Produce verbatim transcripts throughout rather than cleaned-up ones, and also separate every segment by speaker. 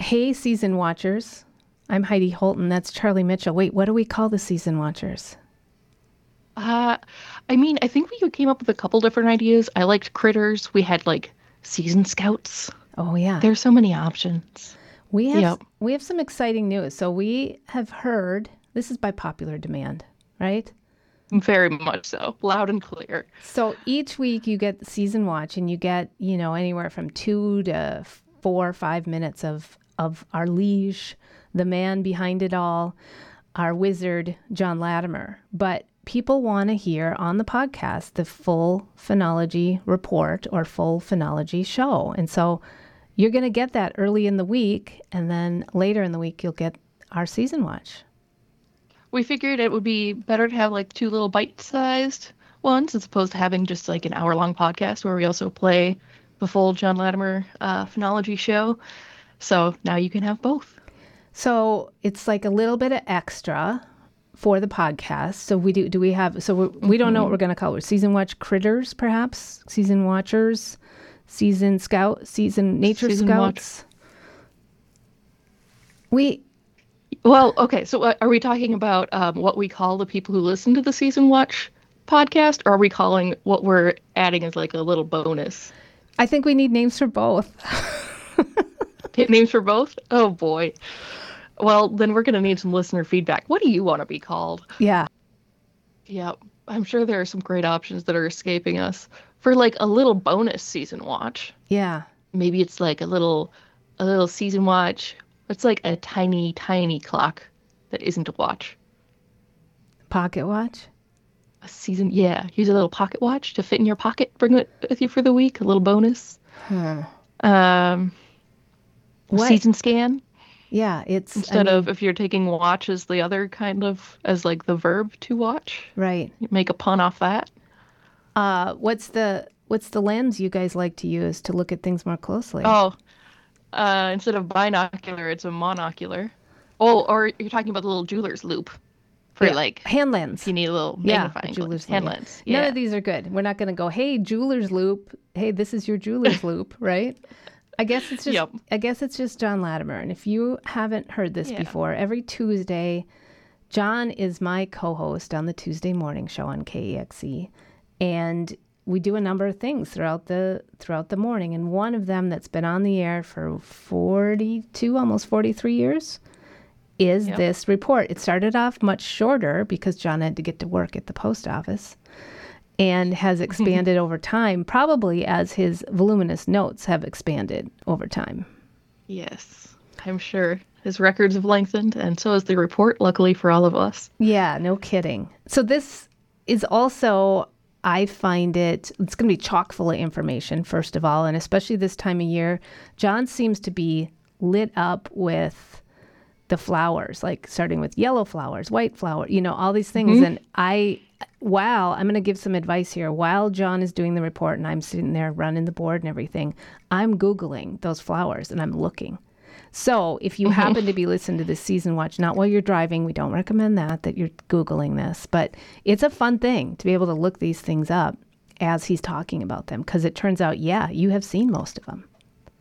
Speaker 1: Hey, season watchers. I'm Heidi Holton. That's Charlie Mitchell. Wait, what do we call the season watchers?
Speaker 2: Uh, I mean, I think we came up with a couple different ideas. I liked Critters. We had like season scouts.
Speaker 1: Oh, yeah.
Speaker 2: There's so many options.
Speaker 1: We have
Speaker 2: Yep.
Speaker 1: we have some exciting news. So we have heard, this is by popular demand, right?
Speaker 2: Very much so. Loud and clear.
Speaker 1: So each week you get the season watch and you get, you know, anywhere from two to four or five minutes of, of our liege, the man behind it all, our wizard, John Latimer. But people want to hear on the podcast the full phenology report or full phenology show. And so you're going to get that early in the week, and then later in the week you'll get our season watch.
Speaker 2: We figured it would be better to have like two little bite-sized ones as opposed to having just like an hour-long podcast where we also play the full John Latimer uh, phenology show. So now you can have both.
Speaker 1: So it's like a little bit of extra for the podcast. So we do, do we have, so we, we don't know what we're going to call it. Season watch critters, perhaps? Season watchers, season scout, season nature
Speaker 2: Season
Speaker 1: scouts. We,
Speaker 2: Well, okay, so uh, are we talking about um, what we call the people who listen to the Season Watch podcast, or are we calling what we're adding as like a little bonus?
Speaker 1: I think we need names for both.
Speaker 2: Hit names for both? Oh boy. Well, then we're going to need some listener feedback. What do you want to be called?
Speaker 1: Yeah.
Speaker 2: Yeah, I'm sure there are some great options that are escaping us for like a little bonus season watch.
Speaker 1: Yeah.
Speaker 2: Maybe it's like a little, a little season watch. It's like a tiny, tiny clock that isn't a watch.
Speaker 1: Pocket watch?
Speaker 2: A season, yeah. Use a little pocket watch to fit in your pocket. Bring it with you for the week. A little bonus.
Speaker 1: Hmm.
Speaker 2: Um,
Speaker 1: What?
Speaker 2: season scan
Speaker 1: Yeah, it's I
Speaker 2: instead
Speaker 1: mean,
Speaker 2: of if you're taking watch as the other kind of as like the verb to watch.
Speaker 1: right.
Speaker 2: You make a pun off that.
Speaker 1: Uh, what's the what's the lens you guys like to use to look at things more closely?
Speaker 2: Oh, uh, instead of binocular, it's a monocular. Oh, or you're talking about the little jeweler's loop for
Speaker 1: Yeah.
Speaker 2: like
Speaker 1: Hand
Speaker 2: if
Speaker 1: lens.
Speaker 2: you need a little
Speaker 1: Yeah,
Speaker 2: magnifying
Speaker 1: jeweler's
Speaker 2: glass. Hand
Speaker 1: loop.
Speaker 2: lens.
Speaker 1: None
Speaker 2: Yeah.
Speaker 1: of these are good. We're not going to go, hey, jeweler's loop. Hey, this is your jeweler's loop, right? I guess it's just
Speaker 2: Yep.
Speaker 1: I guess it's just John Latimer. And if you haven't heard this
Speaker 2: Yeah.
Speaker 1: before, every Tuesday, John is my co-host on the Tuesday morning show on K E X E. And we do a number of things throughout the throughout the morning. And one of them that's been on the air for forty-two, almost forty-three years is
Speaker 2: Yep.
Speaker 1: this report. It started off much shorter because John had to get to work at the post office and has expanded over time, probably as his voluminous notes have expanded over time.
Speaker 2: Yes, I'm sure his records have lengthened, and so has the report, luckily for all of us.
Speaker 1: Yeah, no kidding. So this is also, I find it, it's going to be chock full of information, first of all, and especially this time of year. John seems to be lit up with the flowers, like starting with yellow flowers, white flower, you know, all these things. And I, wow, I'm going to give some advice here. While John is doing the report and I'm sitting there running the board and everything, I'm Googling those flowers and I'm looking. So if you happen to be listening to this season watch, not while you're driving, we don't recommend that, that you're Googling this, but it's a fun thing to be able to look these things up as he's talking about them. Because it turns out, yeah, you have seen most of them.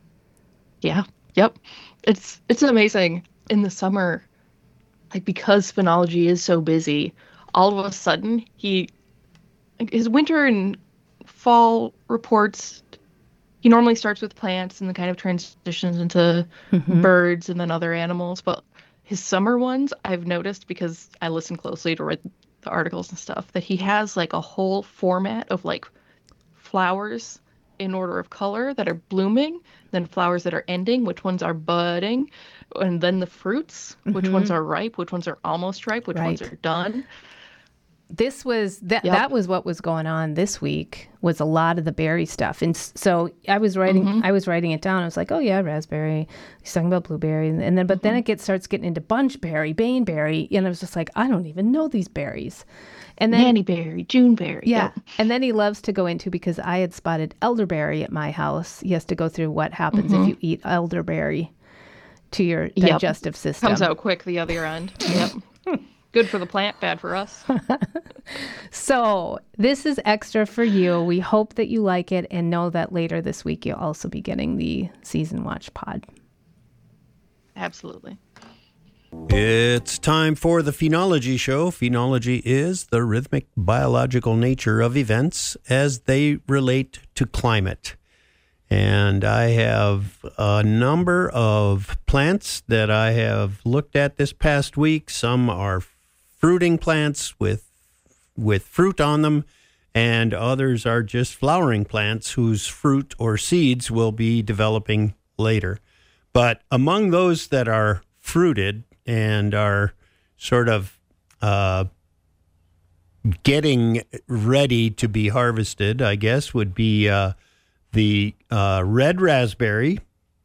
Speaker 2: Yeah. Yep. It's it's amazing in the summer, like because phenology is so busy, all of a sudden he like, his winter and fall reports, he normally starts with plants and then kind of transitions into birds and then other animals. But his summer ones, I've noticed because I listen closely to read the articles and stuff, that he has like a whole format of like flowers in order of color that are blooming, then flowers that are ending, which ones are budding, and then the fruits, which ones are ripe, which ones are almost ripe, which ones
Speaker 1: Right.
Speaker 2: are done.
Speaker 1: This was that
Speaker 2: Yep.
Speaker 1: that was what was going on this week, was a lot of the berry stuff. And s- so I was writing I was writing it down. I was like, oh yeah, raspberry. He's talking about blueberry, and, and then but then it gets starts getting into bunchberry, baneberry, and I was just like, I don't even know these berries. And then
Speaker 2: Nannyberry, Juneberry.
Speaker 1: yeah,
Speaker 2: Yep.
Speaker 1: and then he loves to go into, because I had spotted elderberry at my house. He has to go through what happens if you eat elderberry to your
Speaker 2: Yep.
Speaker 1: digestive system.
Speaker 2: Comes out quick the other end. Yep. Good for the plant, bad for us.
Speaker 1: So this is extra for you. We hope that you like it, and know that later this week you'll also be getting the Season Watch pod.
Speaker 2: Absolutely.
Speaker 3: It's time for the Phenology Show. Phenology is the rhythmic biological nature of events as they relate to climate. And I have a number of plants that I have looked at this past week. Some are fruiting plants with with fruit on them, and others are just flowering plants whose fruit or seeds will be developing later. But among those that are fruited and are sort of uh, getting ready to be harvested, I guess, would be uh, the uh, red raspberry.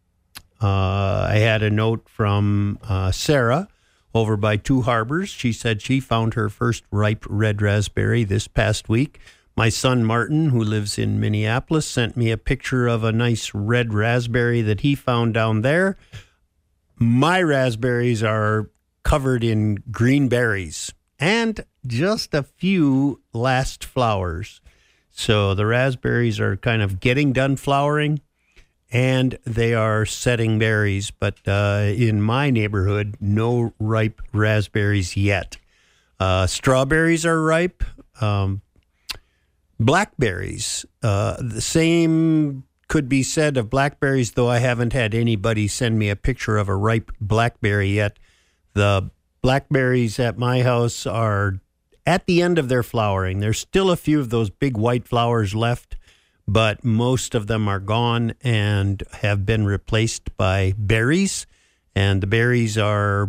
Speaker 3: Uh, I had a note from uh, Sarah over by Two Harbors. She said she found her first ripe red raspberry this past week. My son Martin, who lives in Minneapolis, sent me a picture of a nice red raspberry that he found down there. My raspberries are covered in green berries and just a few last flowers. So the raspberries are kind of getting done flowering, and they are setting berries. But uh, in my neighborhood, no ripe raspberries yet. Uh, strawberries are ripe. Um, blackberries, uh, the same could be said of blackberries, though I haven't had anybody send me a picture of a ripe blackberry yet. The blackberries at my house are at the end of their flowering. There's still a few of those big white flowers left, but most of them are gone and have been replaced by berries. And the berries are,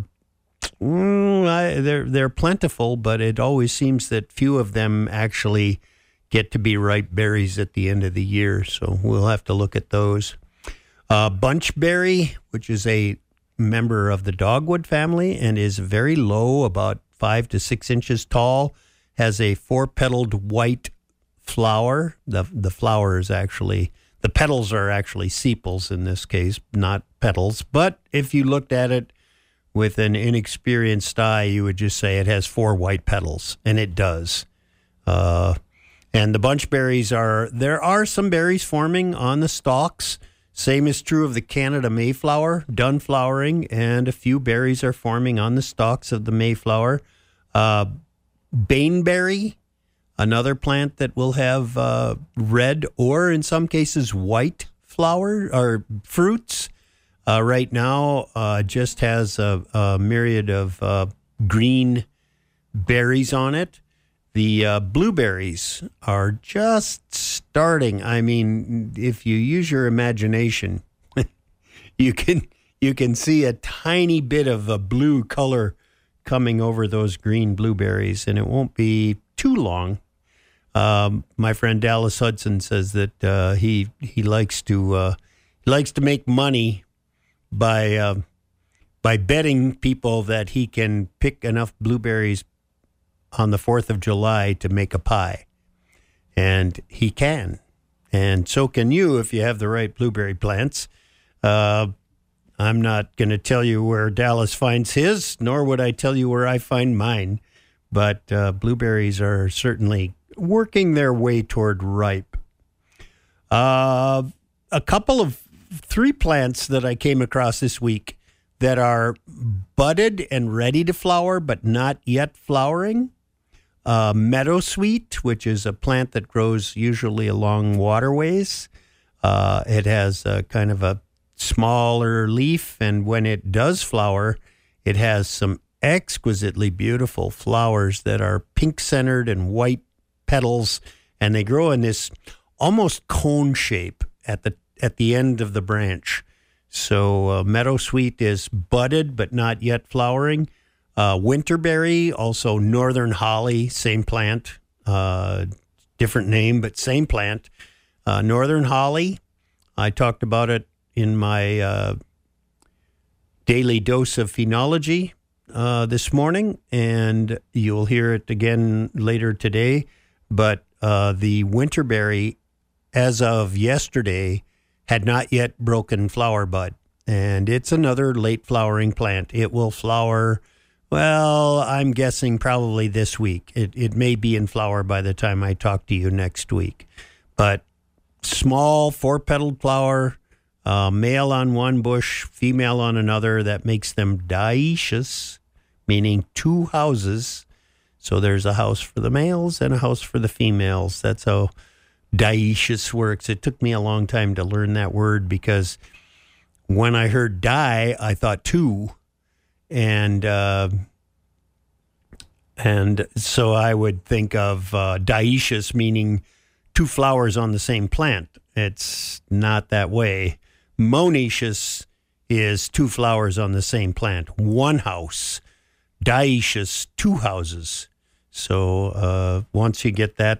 Speaker 3: mm, I, they're, they're plentiful, but it always seems that few of them actually get to be ripe berries at the end of the year. So we'll have to look at those. Uh, bunchberry, which is a member of the dogwood family and is very low, about five to six inches tall, has a four-petaled white flower. The the flower is actually, the petals are actually sepals in this case, not petals. But if you looked at it with an inexperienced eye, you would just say it has four white petals, and it does. Uh, and the bunchberries are, there are some berries forming on the stalks. Same is true of the Canada Mayflower, done flowering, and a few berries are forming on the stalks of the Mayflower. Uh, baneberry, another plant that will have uh, red or in some cases white flower or fruits. Uh, right now, uh, just has a, a myriad of uh, green berries on it. The uh, blueberries are just starting. I mean, if you use your imagination, you can you can see a tiny bit of a blue color coming over those green blueberries, and it won't be too long. Um, my friend Dallas Hudson says that uh, he he likes to uh, he likes to make money by uh, by betting people that he can pick enough blueberries on the fourth of July to make a pie. And he can. And so can you if you have the right blueberry plants. Uh, I'm not going to tell you where Dallas finds his, nor would I tell you where I find mine. But uh, blueberries are certainly working their way toward ripe. Uh, a couple of three plants that I came across this week that are budded and ready to flower, but not yet flowering. Uh, meadowsweet, which is a plant that grows usually along waterways. Uh, it has a kind of a smaller leaf, and when it does flower, it has some exquisitely beautiful flowers that are pink-centered and white petals, and they grow in this almost cone shape at the at the end of the branch. So uh, meadowsweet is budded but not yet flowering. Uh, winterberry, also northern holly, same plant, uh, different name, but same plant. Uh, northern holly, I talked about it in my uh, daily dose of phenology uh, this morning, and you'll hear it again later today. But uh, the winterberry, as of yesterday, had not yet broken flower bud, and it's another late flowering plant. It will flower, well, I'm guessing probably this week. It it may be in flower by the time I talk to you next week. But small four-petaled flower, Uh, male on one bush, female on another. That makes them dioecious, meaning two houses. So there's a house for the males and a house for the females. That's how dioecious works. It took me a long time to learn that word because when I heard di, I thought two. And uh, and so I would think of uh, dioecious, meaning two flowers on the same plant. It's not that way. Monoecious is two flowers on the same plant, one house. Dioecious, two houses. So uh, once you get that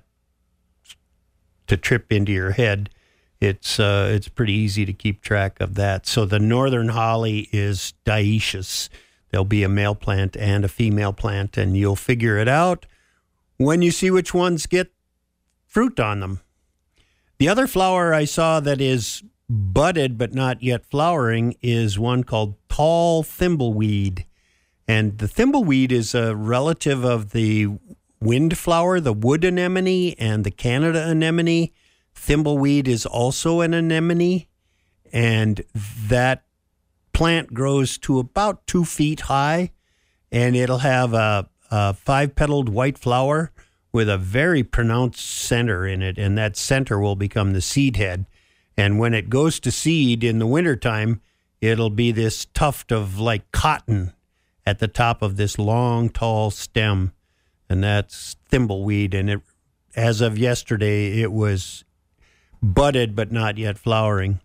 Speaker 3: to trip into your head, it's uh, it's pretty easy to keep track of that. So the northern holly is dioecious. There'll be a male plant and a female plant, and you'll figure it out when you see which ones get fruit on them. The other flower I saw that is budded but not yet flowering is one called tall thimbleweed. And the thimbleweed is a relative of the windflower, the wood anemone, and the Canada anemone. Thimbleweed is also an anemone, and that plant grows to about two feet high, and it'll have a, a five-petaled white flower with a very pronounced center in it, and that center will become the seed head. And when it goes to seed in the wintertime, it'll be this tuft of like cotton at the top of this long, tall stem, and that's thimbleweed. And it, as of yesterday, it was budded but not yet flowering.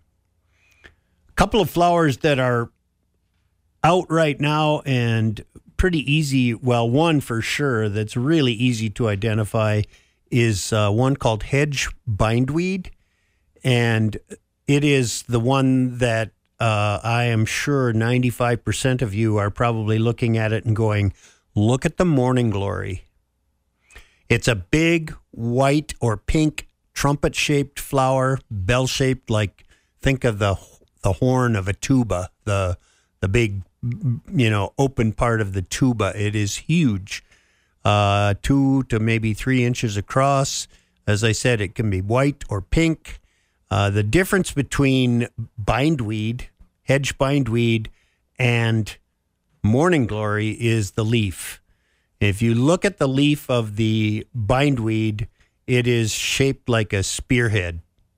Speaker 3: A couple of flowers that are out right now and pretty easy, well, one for sure that's really easy to identify is uh, one called hedge bindweed. And it is the one that uh, I am sure ninety-five percent of you are probably looking at it and going, look at the morning glory. It's a big white or pink trumpet-shaped flower, bell-shaped, like think of the the horn of a tuba, the the big, you know, open part of the tuba. It is huge, uh, two to maybe three inches across. As I said, it can be white or pink. Uh, the difference between bindweed, hedge bindweed, and morning glory is the leaf. If you look at the leaf of the bindweed, it is shaped like a spearhead.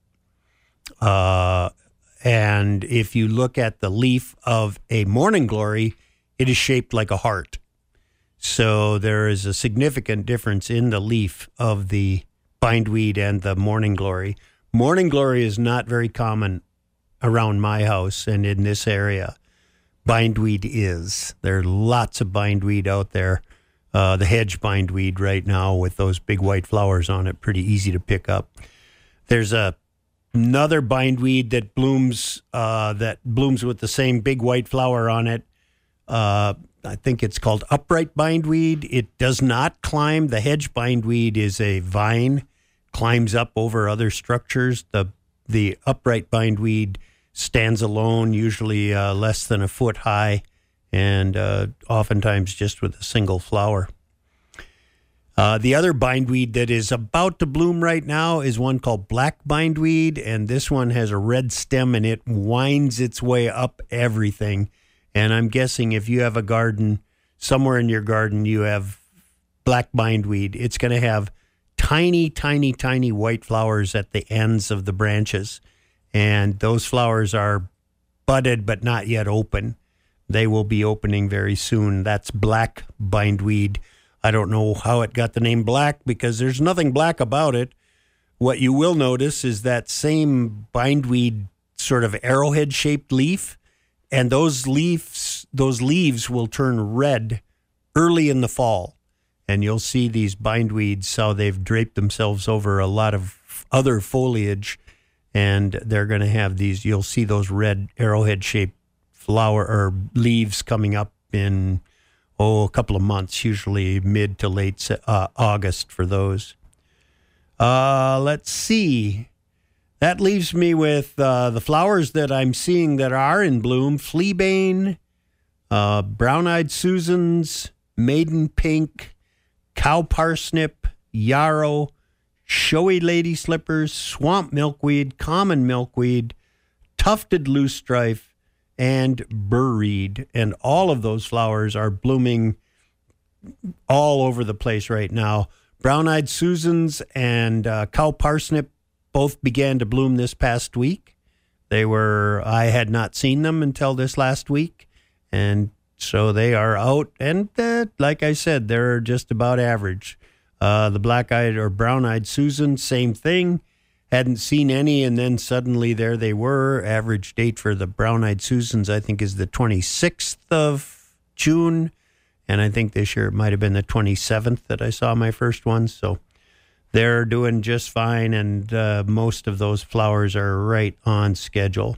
Speaker 3: Uh, and if you look at the leaf of a morning glory, it is shaped like a heart. So there is a significant difference in the leaf of the bindweed and the morning glory. Morning glory is not very common around my house and in this area. Bindweed is. There are lots of bindweed out there. Uh, the hedge bindweed right now with those big white flowers on it, pretty easy to pick up. There's a another bindweed that blooms uh, that blooms with the same big white flower on it. Uh, I think it's called upright bindweed. It does not climb. The hedge bindweed is a vine, climbs up over other structures. The the upright bindweed stands alone, usually uh, less than a foot high, and uh, oftentimes just with a single flower. Uh, the other bindweed that is about to bloom right now is one called black bindweed, and this one has a red stem and it winds its way up everything. And I'm guessing if you have a garden, somewhere in your garden you have black bindweed, it's going to have tiny, tiny, tiny white flowers at the ends of the branches. And those flowers are budded but not yet open. They will be opening very soon. That's black bindweed. I don't know how it got the name black because there's nothing black about it. What you will notice is that same bindweed sort of arrowhead-shaped leaf, and those leaves, those leaves will turn red early in the fall. And you'll see these bindweeds, how they've draped themselves over a lot of other foliage, and they're going to have these, you'll see those red arrowhead-shaped flower or leaves coming up in, oh, a couple of months, usually mid to late uh, August for those. Uh, let's see. That leaves me with uh, the flowers that I'm seeing that are in bloom: fleabane, uh, brown-eyed Susans, maiden pink, cow parsnip, yarrow, showy lady slippers, swamp milkweed, common milkweed, tufted loosestrife, and burreed. And all of those flowers are blooming all over the place right now. Brown-eyed Susans and uh, cow parsnip both began to bloom this past week. They were, I had not seen them until this last week. And so they are out. And uh, like I said, they're just about average. Uh, the black-eyed or brown-eyed Susan, same thing. Hadn't seen any, and then suddenly there they were. Average date for the brown-eyed Susans, I think, is the twenty-sixth of June. And I think this year it might have been the twenty-seventh that I saw my first one. So they're doing just fine, and uh, most of those flowers are right on schedule.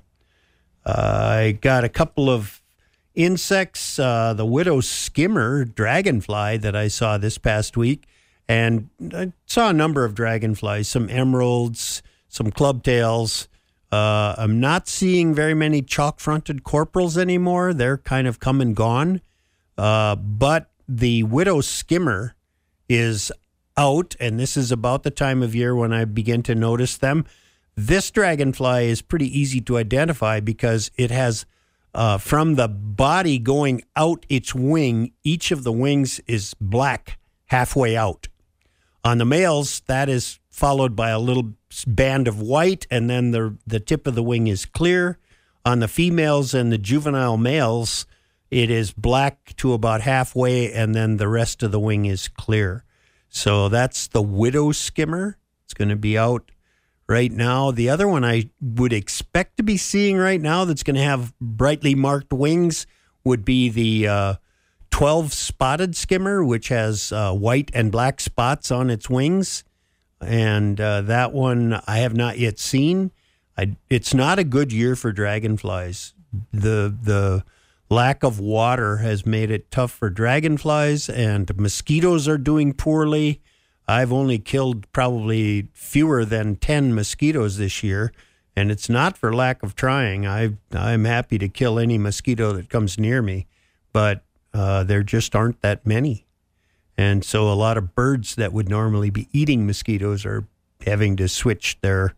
Speaker 3: Uh, I got a couple of insects, uh, the widow skimmer dragonfly that I saw this past week. And I saw a number of dragonflies, some emeralds, some clubtails. Uh, I'm not seeing very many chalk-fronted corporals anymore. They're kind of come and gone. Uh, but the widow skimmer is out, and this is about the time of year when I begin to notice them. This dragonfly is pretty easy to identify because it has, uh, from the body going out its wing, each of the wings is black halfway out. On the males, that is followed by a little band of white, and then the the tip of the wing is clear. On the females and the juvenile males, it is black to about halfway, and then the rest of the wing is clear. So that's the widow skimmer. It's going to be out right now. The other one I would expect to be seeing right now that's going to have brightly marked wings would be the uh, twelve spotted skimmer, which has uh, white and black spots on its wings. And uh, that one I have not yet seen. I, it's not a good year for dragonflies. The the lack of water has made it tough for dragonflies, and mosquitoes are doing poorly. I've only killed probably fewer than ten mosquitoes this year, and it's not for lack of trying. I, I'm happy to kill any mosquito that comes near me, but uh, there just aren't that many. And so a lot of birds that would normally be eating mosquitoes are having to switch their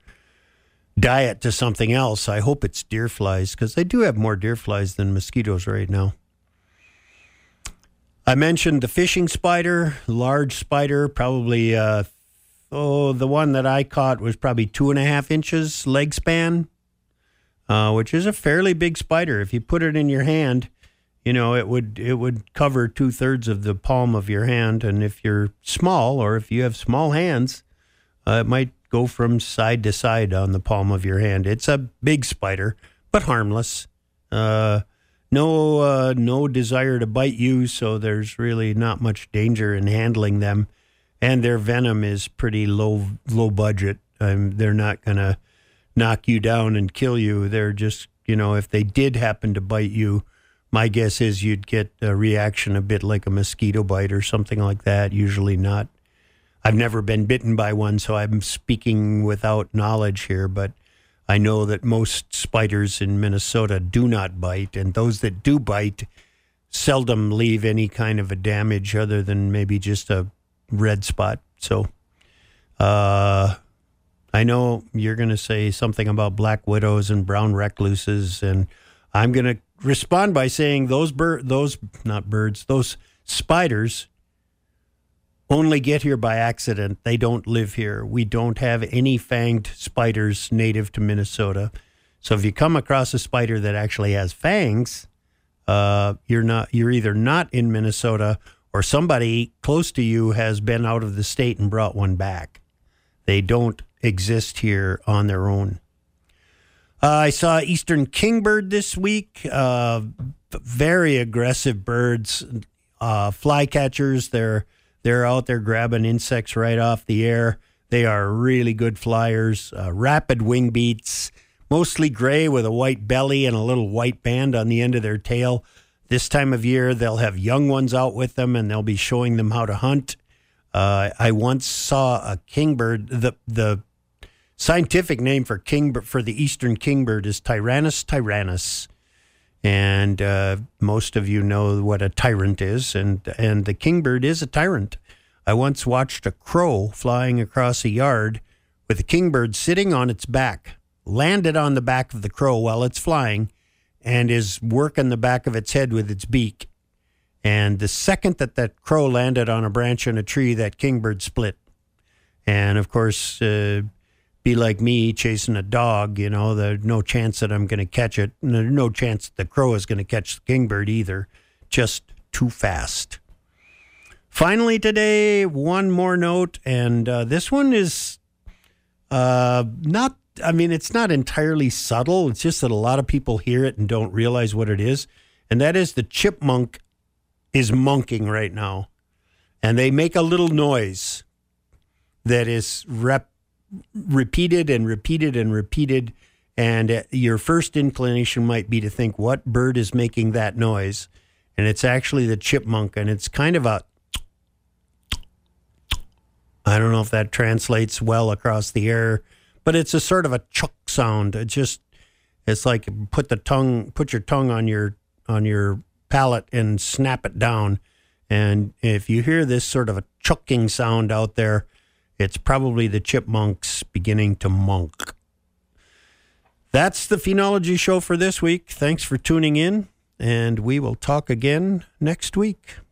Speaker 3: diet to something else. I hope it's deer flies, because they do have more deer flies than mosquitoes right now. I mentioned the fishing spider, large spider, probably, uh, oh, the one that I caught was probably two and a half inches leg span, uh, which is a fairly big spider. If you put it in your hand, you know, it would it would cover two thirds of the palm of your hand. And if you're small, or if you have small hands, uh, it might go from side to side on the palm of your hand. It's a big spider, but harmless. Uh, no, uh, no desire to bite you, so there's really not much danger in handling them. And their venom is pretty low, low budget. Um, they're not going to knock you down and kill you. They're just, you know, if they did happen to bite you, my guess is you'd get a reaction a bit like a mosquito bite or something like that. Usually not. I've never been bitten by one, so I'm speaking without knowledge here, but I know that most spiders in Minnesota do not bite, and those that do bite seldom leave any kind of a damage other than maybe just a red spot. So uh, I know you're going to say something about black widows and brown recluses, and I'm going to respond by saying those bird, those not birds, those spiders only get here by accident. They don't live here. We don't have any fanged spiders native to Minnesota. So if you come across a spider that actually has fangs, uh, you're not. You're either not in Minnesota, or somebody close to you has been out of the state and brought one back. They don't exist here on their own. Uh, I saw eastern kingbird this week. Uh, very aggressive birds, uh, flycatchers. They're they're out there grabbing insects right off the air. They are really good flyers. Uh, rapid wing beats, mostly gray with a white belly and a little white band on the end of their tail. This time of year, they'll have young ones out with them, and they'll be showing them how to hunt. Uh, I once saw a kingbird. The the scientific name for kingbird, for the eastern kingbird, is Tyrannus tyrannus, and uh, most of you know what a tyrant is, and and the kingbird is a tyrant. I once watched a crow flying across a yard with a kingbird sitting on its back, landed on the back of the crow while it's flying and is working the back of its head with its beak. And the second that that crow landed on a branch in a tree, that kingbird split. And of course, uh, be like me chasing a dog, you know, there's no chance that I'm going to catch it. There's no chance that the crow is going to catch the kingbird either. Just too fast. Finally today, one more note, and uh, this one is uh, not, I mean, it's not entirely subtle. It's just that a lot of people hear it and don't realize what it is. And that is the chipmunk is monking right now. And they make a little noise that is rep- repeated and repeated and repeated. And uh, your first inclination might be to think, what bird is making that noise? And it's actually the chipmunk. And it's kind of a, I don't know if that translates well across the air, but it's a sort of a chuck sound. It just, it's like put the tongue, put your tongue on your, on your palate and snap it down. And if you hear this sort of a chucking sound out there, it's probably the chipmunks beginning to monk. That's the Phenology Show for this week. Thanks for tuning in, and we will talk again next week.